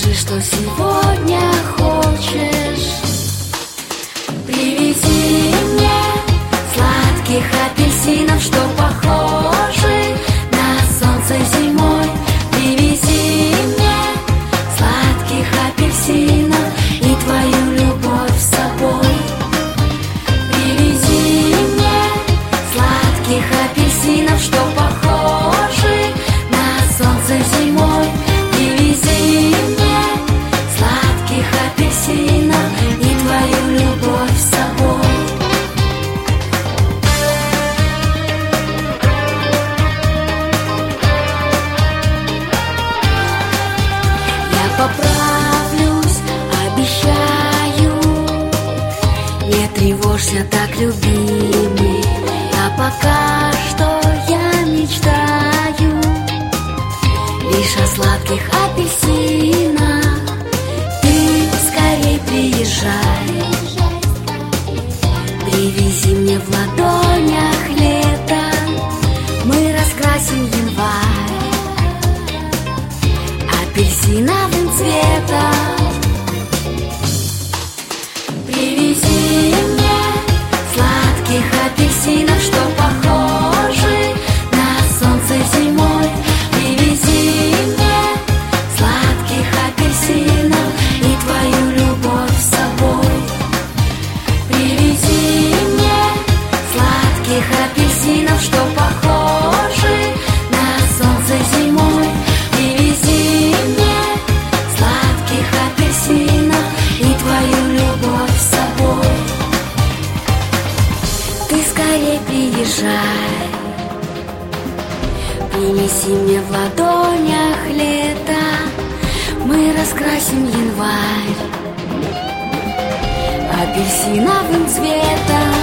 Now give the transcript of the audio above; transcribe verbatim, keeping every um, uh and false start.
Скажи, что сегодня хочешь. Привези мне сладких апельсинов, что похожи на солнце зимой. Привези мне сладких апельсинов и твою любовь с собой. Привези мне сладких апельсинов, что похожи на солнце зимой. Привези мне сладких апельсинов и твою любовь с собой. Я поправлюсь, обещаю. Не тревожься так, любимый. А пока что я мечтаю лишь о сладких апельсинах. Ты скорей приезжай. Привези мне в ладонях лето. Мы раскрасим январь апельсиновым цветом. Привези мне сладких апельсинов, что похожи на солнце зимой. Привези мне сладких апельсинов и твою любовь с собой. Привези мне сладких апельсинов, что похожи на солнце зимой. Привези мне сладких апельсинов и твою любовь с собой. Ты скорей приезжай. Принеси мне в ладонях лето. Мы раскрасим январь апельсиновым цветом.